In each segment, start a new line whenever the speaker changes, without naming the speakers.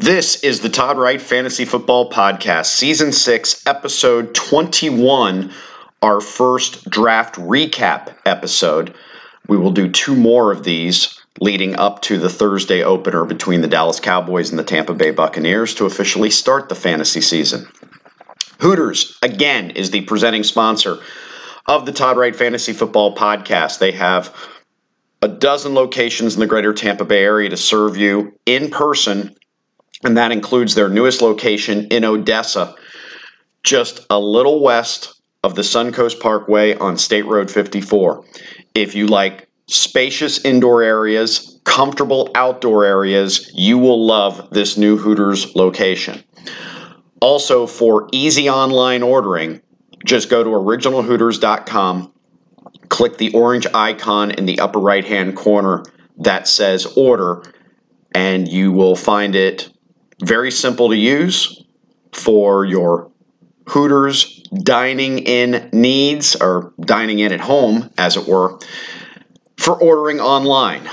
This is the Todd Wright Fantasy Football Podcast, Season 6, Episode 21, our first draft recap episode. We will do two more of these leading up to the Thursday opener between the Dallas Cowboys and the Tampa Bay Buccaneers to officially start the fantasy season. Hooters, again, is the presenting sponsor of the Todd Wright Fantasy Football Podcast. They have a dozen locations in the greater Tampa Bay area to serve you in person, and that includes their newest location in Odessa, just a little west of the Suncoast Parkway on State Road 54. If you like spacious indoor areas, comfortable outdoor areas, you will love this new Hooters location. Also, for easy online ordering, just go to originalhooters.com, click the orange icon in the upper right-hand corner that says order, and you will find it very simple to use for your Hooters dining in needs, or dining in at home, as it were, for ordering online.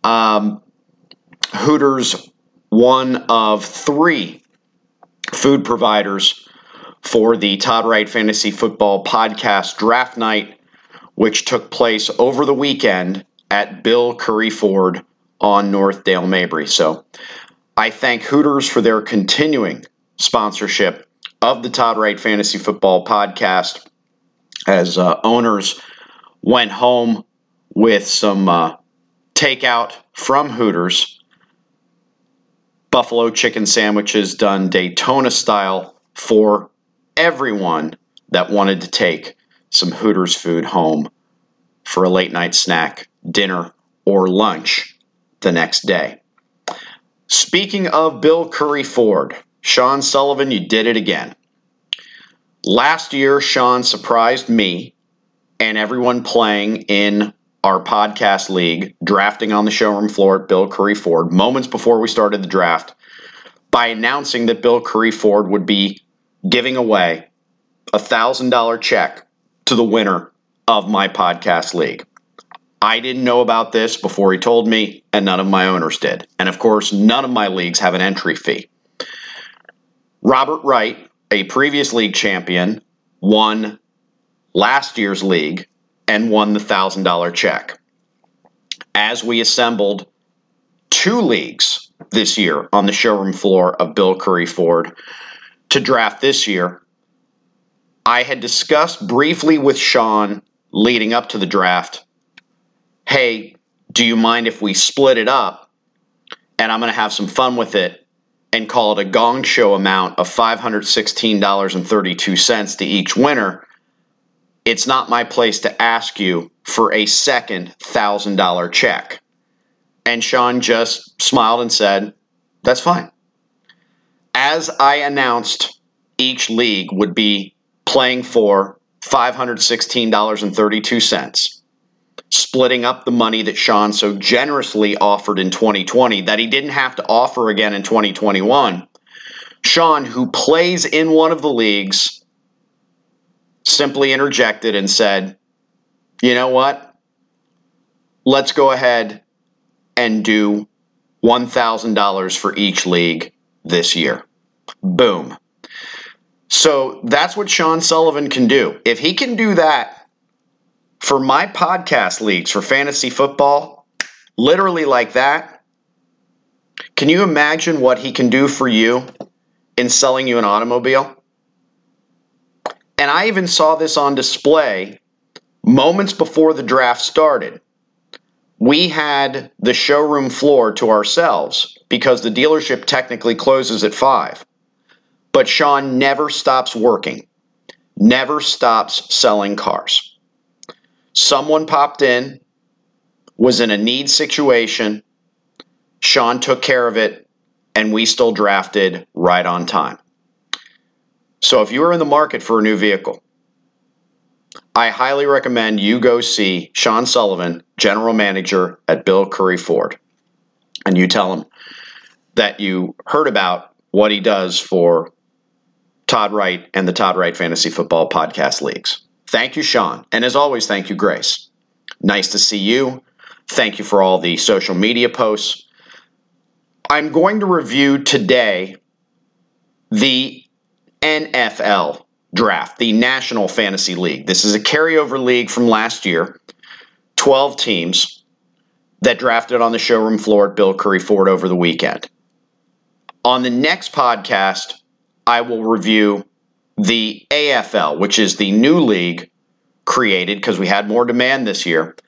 Hooters, one of three food providers for the Todd Wright Fantasy Football Podcast Draft Night, which took place over the weekend at Bill Curry Ford on North Dale Mabry. So I thank Hooters for their continuing sponsorship of the Todd Wright Fantasy Football Podcast as owners went home with some takeout from Hooters, buffalo chicken sandwiches done Daytona style for everyone that wanted to take some Hooters food home for a late night snack, dinner, or lunch the next day. Speaking of Bill Curry Ford, Sean Sullivan, you did it again. Last year, Sean surprised me and everyone playing in our podcast league, drafting on the showroom floor at Bill Curry Ford, moments before we started the draft, by announcing that Bill Curry Ford would be giving away a $1,000 check to the winner of my podcast league. I didn't know about this before he told me, and none of my owners did. And of course, none of my leagues have an entry fee. Robert Wright, a previous league champion, won last year's league and won the $1,000 check. As we assembled two leagues this year on the showroom floor of Bill Curry Ford to draft this year, I had discussed briefly with Sean leading up to the draft, hey, do you mind if we split it up and I'm going to have some fun with it and call it a gong show amount of $516.32 to each winner? It's not my place to ask you for a second $1,000 check. And Sean just smiled and said, that's fine. As I announced, each league would be playing for $516.32. Splitting up the money that Sean so generously offered in 2020 that he didn't have to offer again in 2021. Sean, who plays in one of the leagues, simply interjected and said, you know what? Let's go ahead and do $1,000 for each league this year. Boom. So that's what Sean Sullivan can do. If he can do that for my podcast leagues for fantasy football, literally like that, can you imagine what he can do for you in selling you an automobile? And I even saw this on display moments before the draft started. We had the showroom floor to ourselves because the dealership technically closes at 5. But Sean never stops working, never stops selling cars. Someone popped in, was in a need situation, Sean took care of it, and we still drafted right on time. So if you are in the market for a new vehicle, I highly recommend you go see Sean Sullivan, General Manager at Bill Curry Ford, and you tell him that you heard about what he does for Todd Wright and the Todd Wright Fantasy Football Podcast Leagues. Thank you, Sean. And as always, thank you, Grace. Nice to see you. Thank you for all the social media posts. I'm going to review today the NFL draft, the National Fantasy League. This is a carryover league from last year, 12 teams that drafted on the showroom floor at Bill Curry Ford over the weekend. On the next podcast, I will review the AFL, which is the new league created because we had more demand this year,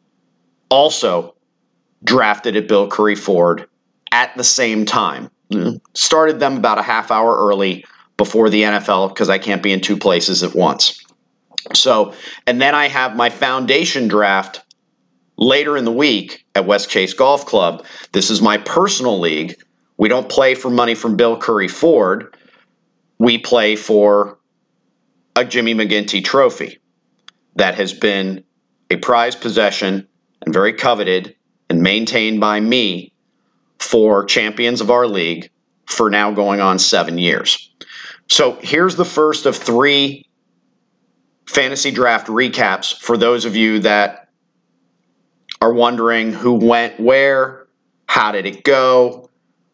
also drafted at Bill Curry Ford at the same time. Started them about a half hour early before the NFL because I can't be in two places at once. So, and then I have my foundation draft later in the week at West Chase Golf Club. This is my personal league. We don't play for money from Bill Curry Ford. We play for a Jimmy McGinty trophy that has been a prized possession and very coveted and maintained by me for champions of our league for now going on 7 years. So here's the first of 3 fantasy draft recaps for those of you that are wondering who went where, how did it go.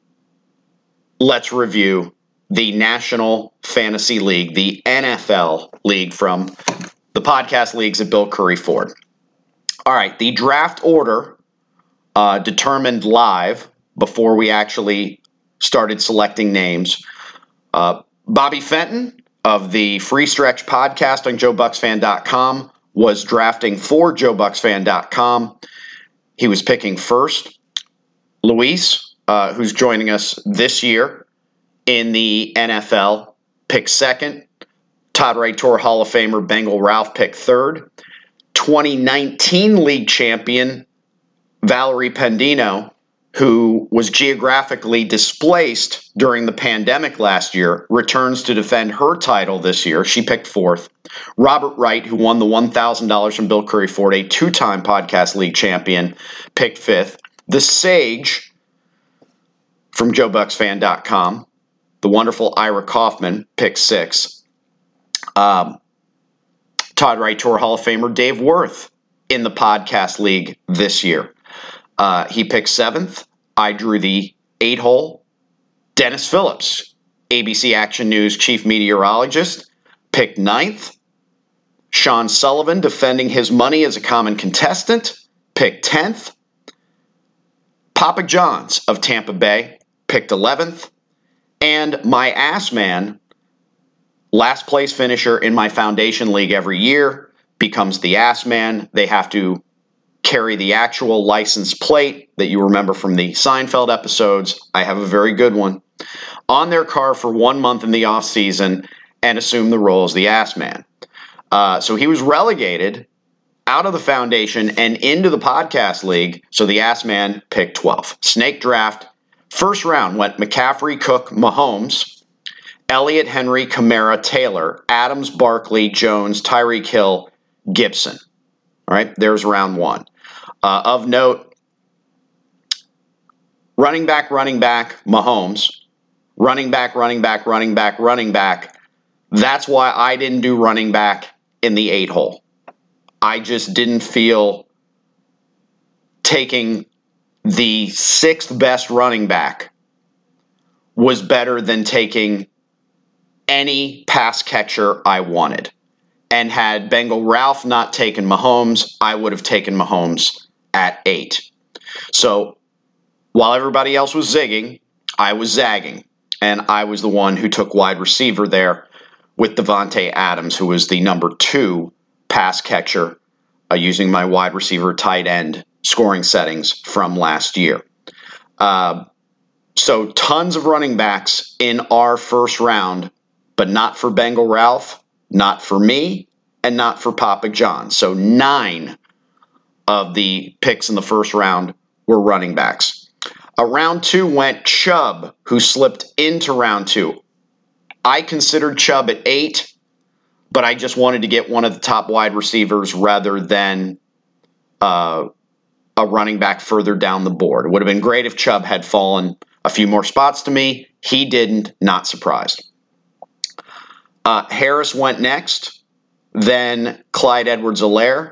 Let's review the National Fantasy League, the NFL league from the podcast leagues at Bill Curry Ford. All right, the draft order determined live before we actually started selecting names. Bobby Fenton of the Free Stretch podcast on JoeBucksFan.com was drafting for JoeBucksFan.com. He was picking first. Luis, who's joining us this year in the NFL, picked second. Todd Wright Tour Hall of Famer Bengal Ralph picked third. 2019 league champion Valerie Pendino, who was geographically displaced during the pandemic last year, returns to defend her title this year. She picked fourth. Robert Wright, who won the $1,000 from Bill Curry Ford, a 2-time podcast league champion, picked fifth. The Sage from JoeBucksFan.com, the wonderful Ira Kaufman, picked sixth. Todd Wright Tour Hall of Famer Dave Worth in the podcast league this year. He picked seventh. I drew the 8-hole. Dennis Phillips, ABC Action News chief meteorologist, picked ninth. Sean Sullivan, defending his money as a common contestant, picked 10th. Papa Johns of Tampa Bay picked 11th. And my ass man, last place finisher in my foundation league every year, becomes the ass man. They have to carry the actual license plate that you remember from the Seinfeld episodes. I have a very good one on their car for 1 month in the off season and assume the role as the ass man. So he was relegated out of the foundation and into the podcast league. So the ass man picked 12th. Snake draft. First round went McCaffrey, Cook, Mahomes, Elliott, Henry, Kamara, Taylor, Adams, Barkley, Jones, Tyreek Hill, Gibson. All right, there's round one. Of note, running back, Mahomes. Running back. That's why I didn't do running back in the 8-hole. I just didn't feel taking the 6th best running back was better than taking any pass catcher I wanted. And had Bengal Ralph not taken Mahomes, I would have taken Mahomes at 8. So while everybody else was zigging, I was zagging. And I was the one who took wide receiver there with Davante Adams, who was the number 2 pass catcher using my wide receiver tight end scoring settings from last year. So tons of running backs in our first round, but not for Bengal Ralph, not for me, and not for Papa John. So 9 of the picks in the first round were running backs. Round 2 went Chubb, who slipped into round 2. I considered Chubb at 8, but I just wanted to get one of the top wide receivers rather than a running back further down the board. It would have been great if Chubb had fallen a few more spots to me. He didn't, not surprised. Harris went next, then Clyde Edwards-Helaire,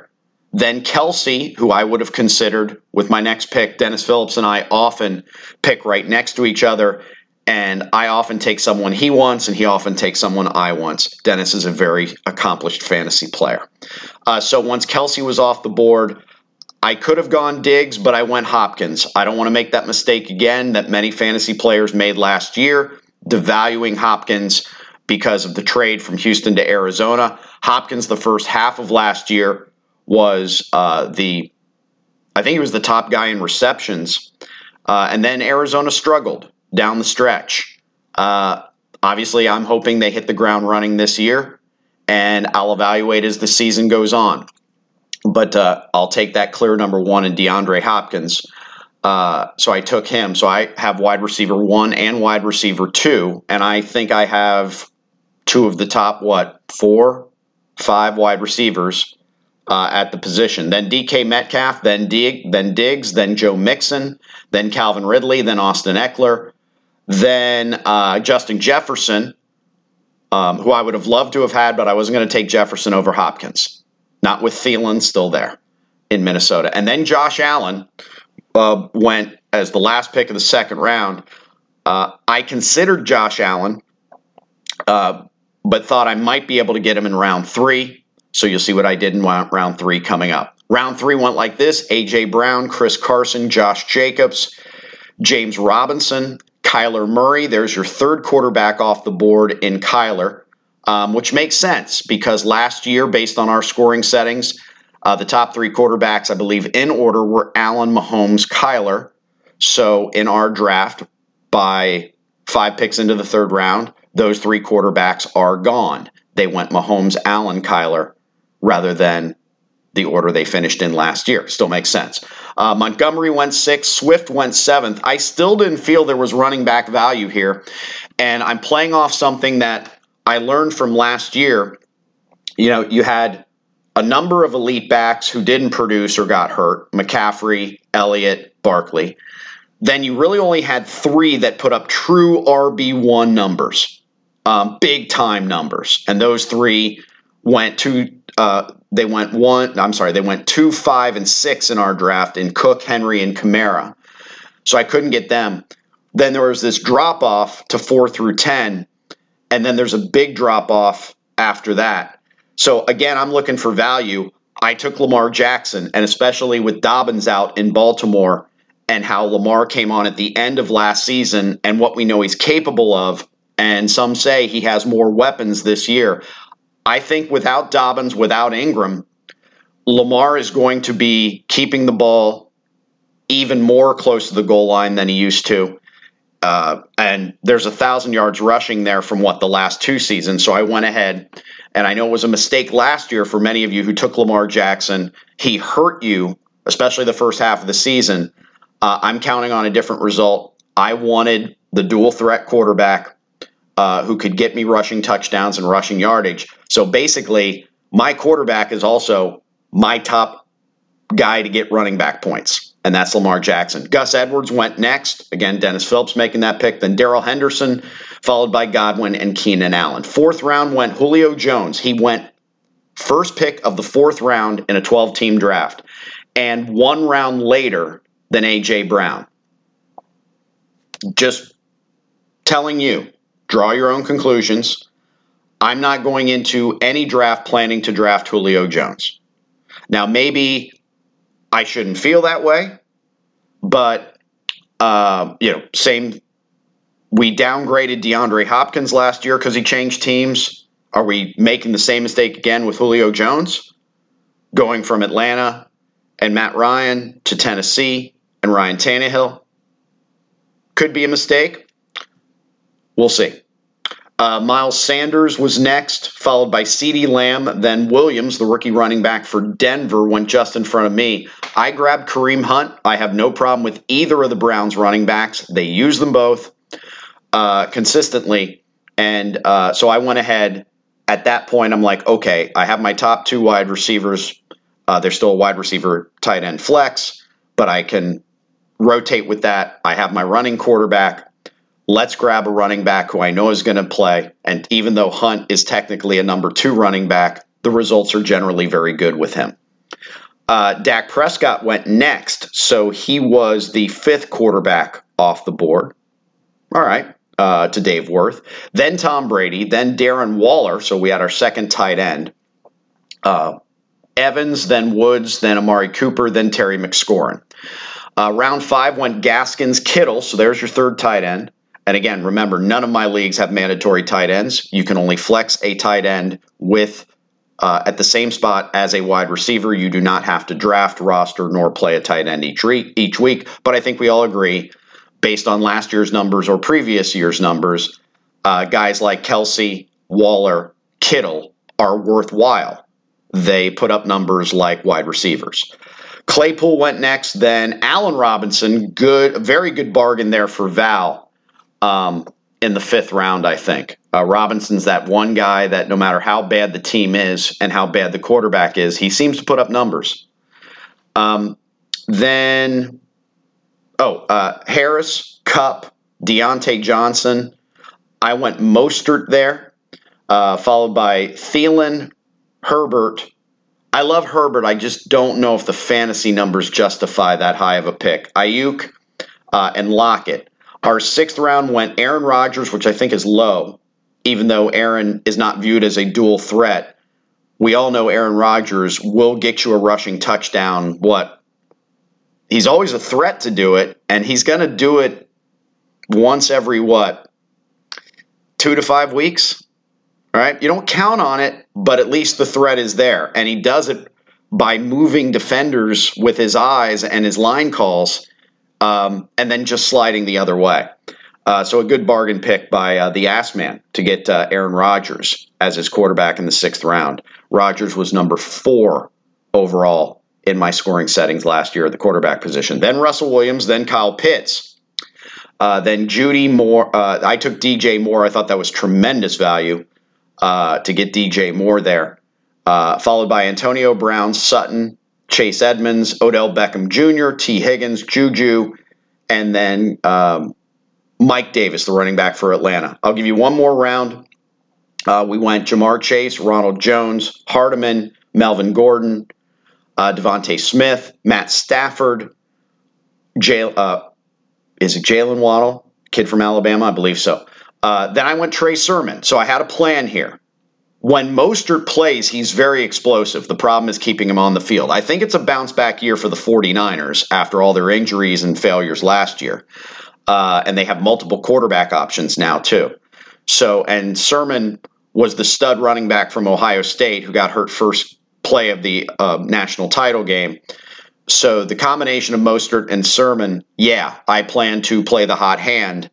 Then Kelsey, who I would have considered with my next pick. Dennis Phillips and I often pick right next to each other, and I often take someone he wants, and he often takes someone I want. Dennis is a very accomplished fantasy player. So once Kelsey was off the board, I could have gone Diggs, but I went Hopkins. I don't want to make that mistake again that many fantasy players made last year, devaluing Hopkins because of the trade from Houston to Arizona. Hopkins, the first half of last year, was I think he was the top guy in receptions. And then Arizona struggled down the stretch. Obviously, I'm hoping they hit the ground running this year, and I'll evaluate as the season goes on. But I'll take that clear number one in DeAndre Hopkins. So I took him. So I have wide receiver 1 and wide receiver 2, and I think I have 2 of the top, 4, 5 wide receivers at the position. Then DK Metcalf, then Diggs, then Joe Mixon, then Calvin Ridley, then Austin Eckler, then Justin Jefferson, who I would have loved to have had, but I wasn't going to take Jefferson over Hopkins. Not with Thielen still there in Minnesota. And then Josh Allen went as the last pick of the second round. I considered Josh Allen, but thought I might be able to get him in round 3. So you'll see what I did in round 3 coming up. Round 3 went like this: A.J. Brown, Chris Carson, Josh Jacobs, James Robinson, Kyler Murray. There's your third quarterback off the board in Kyler. Which makes sense because last year, based on our scoring settings, the top 3 quarterbacks, I believe, in order were Allen, Mahomes, Kyler. So in our draft, by 5 picks into the third round, those 3 quarterbacks are gone. They went Mahomes, Allen, Kyler, rather than the order they finished in last year. Still makes sense. Montgomery went 6th. Swift went 7th. I still didn't feel there was running back value here, and I'm playing off something that I learned from last year. You had a number of elite backs who didn't produce or got hurt: McCaffrey, Elliott, Barkley. Then you really only had 3 that put up true RB1 numbers, big time numbers. And those 3 went 2, 5, and 6 in our draft in Cook, Henry, and Kamara. So I couldn't get them. Then there was this drop off to 4 through 10. And then there's a big drop-off after that. So, again, I'm looking for value. I took Lamar Jackson, and especially with Dobbins out in Baltimore and how Lamar came on at the end of last season and what we know he's capable of, and some say he has more weapons this year. I think without Dobbins, without Ingram, Lamar is going to be keeping the ball even more close to the goal line than he used to. And there's 1,000 yards rushing there from the last 2 seasons. So I went ahead, and I know it was a mistake last year for many of you who took Lamar Jackson. He hurt you, especially the first half of the season. I'm counting on a different result. I wanted the dual threat quarterback who could get me rushing touchdowns and rushing yardage. So basically, my quarterback is also my top guy to get running back points, and that's Lamar Jackson. Gus Edwards went next. Again, Dennis Phillips making that pick. Then Darrell Henderson, followed by Godwin and Keenan Allen. 4th round went Julio Jones. He went first pick of the 4th round in a 12-team draft, and 1 round later than A.J. Brown. Just telling you, draw your own conclusions. I'm not going into any draft planning to draft Julio Jones. Now, maybe I shouldn't feel that way, but, same. We downgraded DeAndre Hopkins last year because he changed teams. Are we making the same mistake again with Julio Jones? Going from Atlanta and Matt Ryan to Tennessee and Ryan Tannehill? Could be a mistake. We'll see. Miles Sanders was next, followed by CeeDee Lamb. Then Williams, the rookie running back for Denver, went just in front of me. I grabbed Kareem Hunt. I have no problem with either of the Browns running backs. They use them both consistently. And so I went ahead. At that point, I'm like, okay, I have my top 2 wide receivers. They're still a wide receiver tight end flex, but I can rotate with that. I have my running quarterback. Let's grab a running back who I know is going to play. And even though Hunt is technically a number 2 running back, the results are generally very good with him. Dak Prescott went next, so he was the 5th quarterback off the board. All right, to Dave Worth. Then Tom Brady, then Darren Waller, so we had our 2nd tight end. Evans, then Woods, then Amari Cooper, then Terry McScorin. Round 5 went Gaskins, Kittle, so there's your 3rd tight end. And again, remember, none of my leagues have mandatory tight ends. You can only flex a tight end with at the same spot as a wide receiver. You do not have to draft, roster, nor play a tight end each week. But I think we all agree, based on last year's numbers or previous year's numbers, guys like Kelsey, Waller, Kittle are worthwhile. They put up numbers like wide receivers. Claypool went next, then Allen Robinson, very good bargain there for Val in the 5th round, I think. Robinson's that one guy that no matter how bad the team is and how bad the quarterback is, he seems to put up numbers. Then Harris, Kupp, Deontay Johnson. I went Mostert there, followed by Thielen, Herbert. I love Herbert. I just don't know if the fantasy numbers justify that high of a pick. Ayuk and Lockett. Our 6th round went Aaron Rodgers, which I think is low, even though Aaron is not viewed as a dual threat. We all know Aaron Rodgers will get you a rushing touchdown. He's always a threat to do it, and he's going to do it once every, 2 to 5 weeks? All right? You don't count on it, but at least the threat is there. And he does it by moving defenders with his eyes and his line calls, and then just sliding the other way. So a good bargain pick by the Ass Man to get Aaron Rodgers as his quarterback in the 6th round. Rodgers was number 4 overall in my scoring settings last year at the quarterback position. Then Russell Williams, then Kyle Pitts. Then Judy Moore. I took DJ Moore. I thought that was tremendous value to get DJ Moore there. Followed by Antonio Brown, Sutton, Chase Edmonds, Odell Beckham Jr., T. Higgins, Juju, and then Mike Davis, the running back for Atlanta. I'll give you one more round. We went Jamar Chase, Ronald Jones, Hardeman, Melvin Gordon, Devontae Smith, Matt Stafford, is it Jalen Waddle, kid from Alabama? I believe so. Then I went Trey Sermon. So I had a plan here. When Mostert plays, he's very explosive. The problem is keeping him on the field. I think it's a bounce-back year for the 49ers after all their injuries and failures last year. And they have multiple quarterback options now, too. And Sermon was the stud running back from Ohio State who got hurt first play of the national title game. So the combination of Mostert and Sermon, I plan to play the hot hand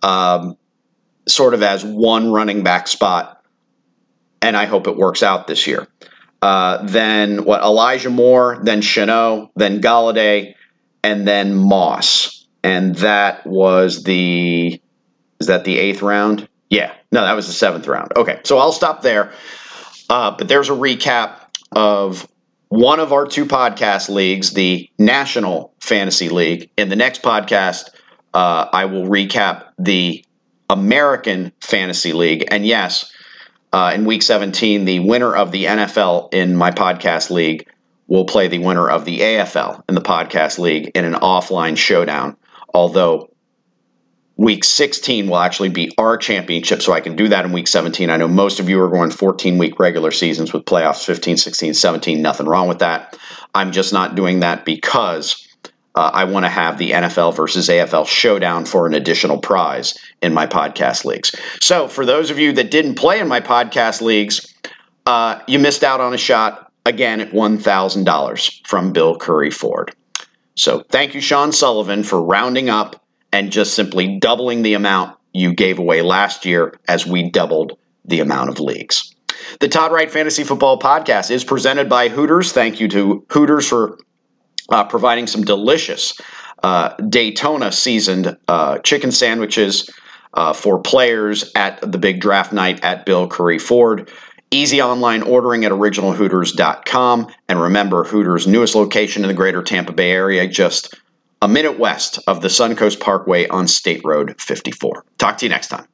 sort of as one running back spot. And I hope it works out this year. Then Elijah Moore, then Shenault, then Galladay, and then Moss. And that was is that the 8th round? Yeah. No, that was the 7th round. Okay, so I'll stop there. But there's a recap of one of our 2 podcast leagues, the National Fantasy League. In the next podcast, I will recap the American Fantasy League. And yes, in Week 17, the winner of the NFL in my podcast league will play the winner of the AFL in the podcast league in an offline showdown. Although Week 16 will actually be our championship, so I can do that in Week 17. I know most of you are going 14-week regular seasons with playoffs 15, 16, 17. Nothing wrong with that. I'm just not doing that because I want to have the NFL versus AFL showdown for an additional prize in my podcast leagues. So for those of you that didn't play in my podcast leagues, you missed out on a shot again at $1,000 from Bill Curry Ford. So thank you, Sean Sullivan, for rounding up and just simply doubling the amount you gave away last year as we doubled the amount of leagues. The Todd Wright Fantasy Football Podcast is presented by Hooters. Thank you to Hooters for providing some delicious Daytona seasoned chicken sandwiches for players at the big draft night at Bill Curry Ford. Easy online ordering at originalhooters.com. And remember, Hooters' newest location in the greater Tampa Bay area, just a minute west of the Suncoast Parkway on State Road 54. Talk to you next time.